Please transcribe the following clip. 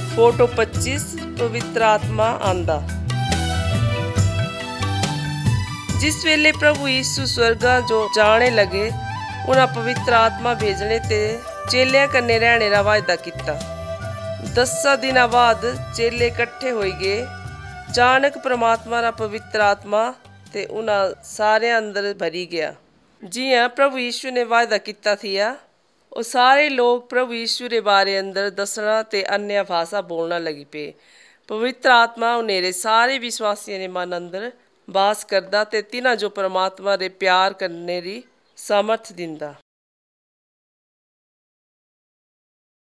Photo 25 पवित्र आत्मा आंदा। जिस वेले प्रभु यीशु स्वर्गा जो जाने लगे उन्हें पवित्र आत्मा भेजने ते चेलियां कन्ने रहने रा वायदा किता। 10 दिन बाद चेले इकट्ठे हो गए। अचानक परमात्मा रा पवित्र आत्मा ते उन्हां सारे अंदर भरी गया। जियां प्रभु यीशु ने वायदा किता थिया, वो सारे लोग प्रभु यीशु रे बारे अंदर दसना ते अन्य भाषा बोलना लगी पे। पवित्र आत्मा उन्हेरे सारे विश्वासियों ने मन अंदर वास करदा ते तिन्हां जो परमात्मा रे प्यार करने री सामर्थ दिंदा।